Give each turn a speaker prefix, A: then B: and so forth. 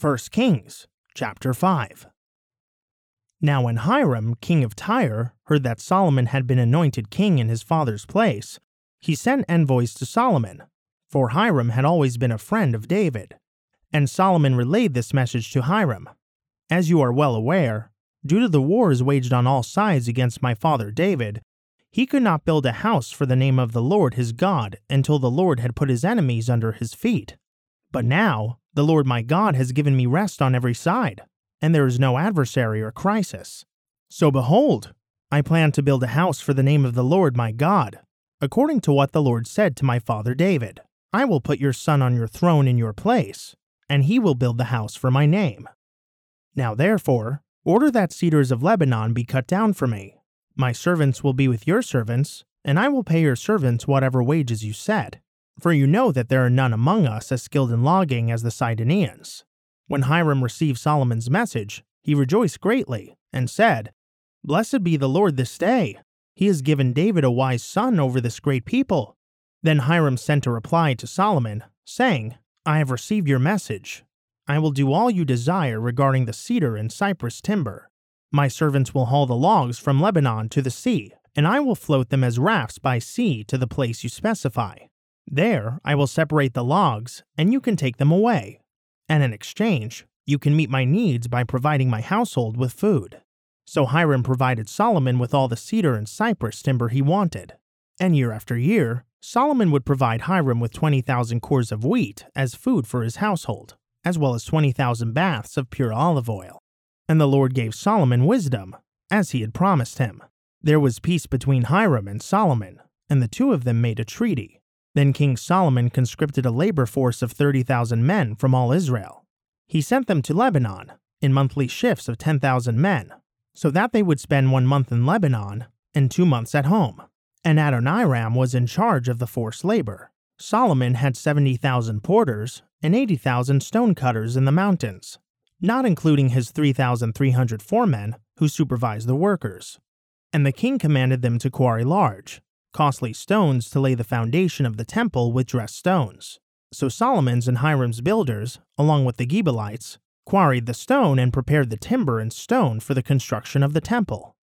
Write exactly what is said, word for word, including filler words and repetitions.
A: First Kings, chapter five. Now when Hiram, king of Tyre, heard that Solomon had been anointed king in his father's place, he sent envoys to Solomon, for Hiram had always been a friend of David. And Solomon relayed this message to Hiram. As you are well aware, due to the wars waged on all sides against my father David, he could not build a house for the name of the Lord his God until the Lord had put his enemies under his feet. But now, the Lord my God has given me rest on every side, and there is no adversary or crisis. So behold, I plan to build a house for the name of the Lord my God, according to what the Lord said to my father David. I will put your son on your throne in your place, and he will build the house for my name. Now therefore, order that cedars of Lebanon be cut down for me. My servants will be with your servants, and I will pay your servants whatever wages you set. For you know that there are none among us as skilled in logging as the Sidonians. When Hiram received Solomon's message, he rejoiced greatly, and said, Blessed be the Lord this day. He has given David a wise son over this great people. Then Hiram sent a reply to Solomon, saying, I have received your message. I will do all you desire regarding the cedar and cypress timber. My servants will haul the logs from Lebanon to the sea, and I will float them as rafts by sea to the place you specify. There I will separate the logs, and you can take them away. And in exchange, you can meet my needs by providing my household with food. So Hiram provided Solomon with all the cedar and cypress timber he wanted. And year after year, Solomon would provide Hiram with twenty thousand cores of wheat as food for his household, as well as twenty thousand baths of pure olive oil. And the Lord gave Solomon wisdom, as he had promised him. There was peace between Hiram and Solomon, and the two of them made a treaty. Then King Solomon conscripted a labor force of thirty thousand men from all Israel. He sent them to Lebanon, in monthly shifts of ten thousand men, so that they would spend one month in Lebanon and two months at home. And Adoniram was in charge of the forced labor. Solomon had seventy thousand porters and eighty thousand stonecutters in the mountains, not including his three thousand three hundred foremen who supervised the workers. And the king commanded them to quarry large, costly stones to lay the foundation of the temple with dressed stones. So Solomon's and Hiram's builders, along with the Gebalites, quarried the stone and prepared the timber and stone for the construction of the temple.